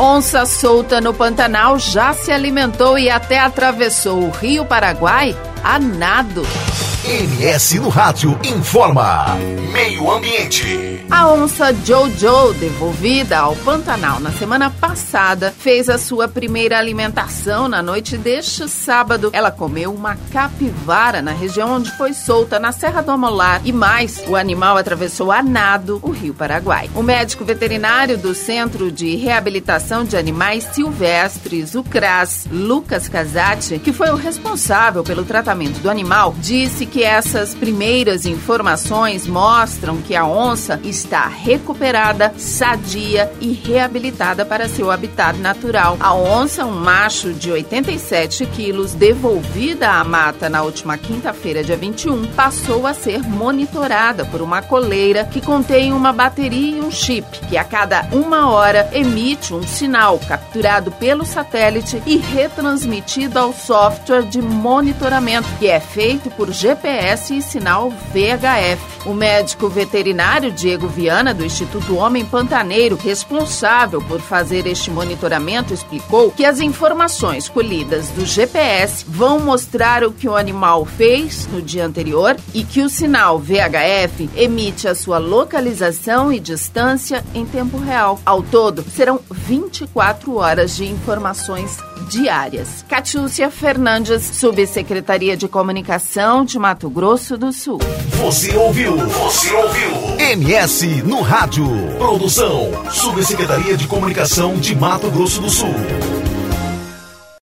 Onça solta no Pantanal já se alimentou e até atravessou o Rio Paraguai a nado. MS no Rádio informa. Meio Ambiente. A onça Jojo, devolvida ao Pantanal na semana passada, fez a sua primeira alimentação na noite deste sábado. Ela comeu uma capivara na região onde foi solta, na Serra do Amolar. E mais, o animal atravessou a nado o Rio Paraguai. O médico veterinário do Centro de Reabilitação de Animais Silvestres, o CRAS, Lucas Casati, que foi o responsável pelo tratamento do animal, disse que essas primeiras informações mostram que a onça está recuperada, sadia e reabilitada para seu habitat natural. A onça, um macho de 87 quilos, devolvida à mata na última quinta-feira, dia 21, passou a ser monitorada por uma coleira que contém uma bateria e um chip, que a cada 1 hora emite um sinal capturado pelo satélite e retransmitido ao software de monitoramento, que é feito por GPS e sinal VHF. O médico veterinário Diego Viana, do Instituto Homem Pantaneiro, responsável por fazer este monitoramento, explicou que as informações colhidas do GPS vão mostrar o que o animal fez no dia anterior e que o sinal VHF emite a sua localização e distância em tempo real. Ao todo, serão 24 horas de informações diárias. Catiúcia Fernandes, Subsecretaria de Comunicação de Mato Grosso do Sul. Você ouviu MS no Rádio. Produção, Subsecretaria de Comunicação de Mato Grosso do Sul.